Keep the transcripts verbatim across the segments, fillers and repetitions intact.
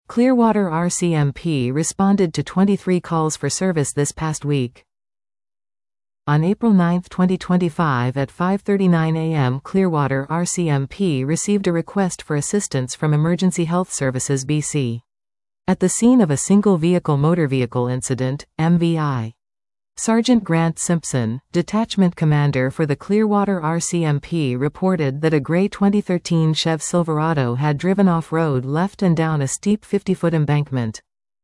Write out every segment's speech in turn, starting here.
Clearwater R C M P responded to twenty-three calls for service this past week. On April ninth twenty twenty-five at five thirty-nine a m Clearwater R C M P received a request for assistance from Emergency Health Services B C. At the scene of a single-vehicle motor vehicle incident, M V I. Sergeant Grant Simpson, detachment commander for the Clearwater R C M P, reported that a gray twenty thirteen Chevy Silverado had driven off-road left and down a steep fifty-foot embankment.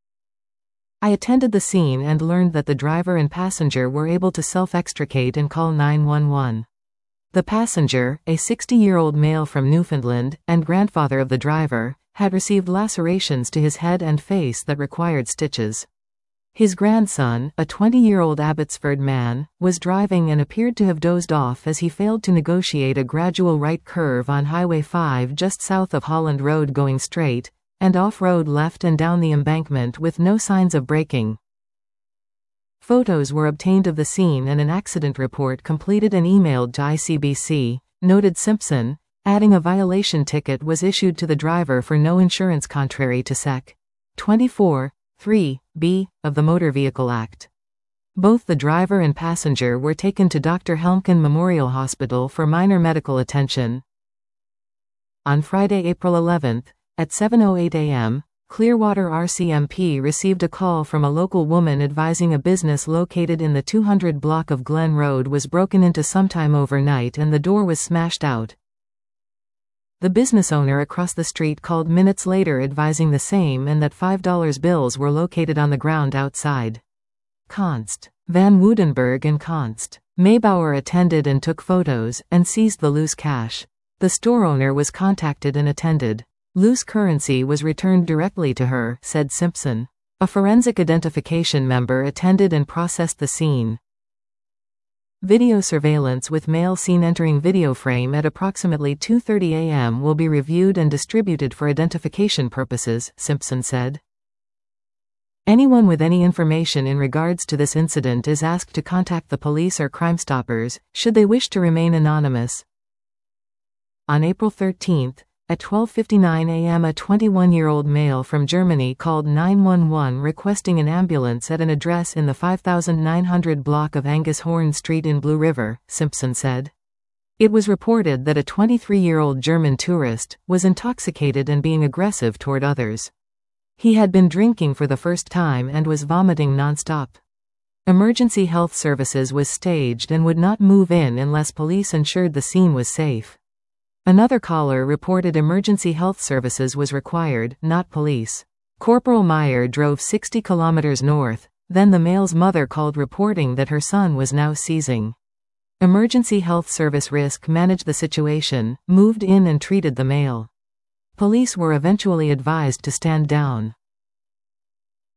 I attended the scene and learned that the driver and passenger were able to self-extricate and call nine one one. The passenger, a sixty-year-old male from Newfoundland, and grandfather of the driver, had received lacerations to his head and face that required stitches. His grandson, a twenty-year-old Abbotsford man, was driving and appeared to have dozed off as he failed to negotiate a gradual right curve on Highway five just south of Holland Road going straight, and off-road left and down the embankment with no signs of braking. Photos were obtained of the scene and an accident report completed and emailed to I C B C, noted Simpson, adding a violation ticket was issued to the driver for no insurance contrary to Section twenty-four, three B, of the Motor Vehicle Act. Both the driver and passenger were taken to Doctor Helmken Memorial Hospital for minor medical attention. On Friday, April eleventh, at seven oh eight a m, Clearwater R C M P received a call from a local woman advising a business located in the two hundred block of Glen Road was broken into sometime overnight and the door was smashed out. The business owner across the street called minutes later advising the same and that five dollar bills were located on the ground outside. Const. Van Woudenberg and Const. Maybauer attended and took photos, and seized the loose cash. The store owner was contacted and attended. Loose currency was returned directly to her, said Simpson. A forensic identification member attended and processed the scene. Video surveillance with male seen entering video frame at approximately two thirty a m will be reviewed and distributed for identification purposes, Simpson said. Anyone with any information in regards to this incident is asked to contact the police or Crime Stoppers, should they wish to remain anonymous. On April thirteenth, at twelve fifty-nine a m a twenty-one-year-old male from Germany called nine one one requesting an ambulance at an address in the five thousand nine hundred block of Angus Horn Street in Blue River, Simpson said. It was reported that a twenty-three-year-old German tourist was intoxicated and being aggressive toward others. He had been drinking for the first time and was vomiting non-stop. Emergency health services was staged and would not move in unless police ensured the scene was safe. Another caller reported emergency health services was required, not police. Corporal Meyer drove sixty kilometers north, then the male's mother called reporting that her son was now seizing. Emergency health service risk managed the situation, moved in and treated the male. Police were eventually advised to stand down.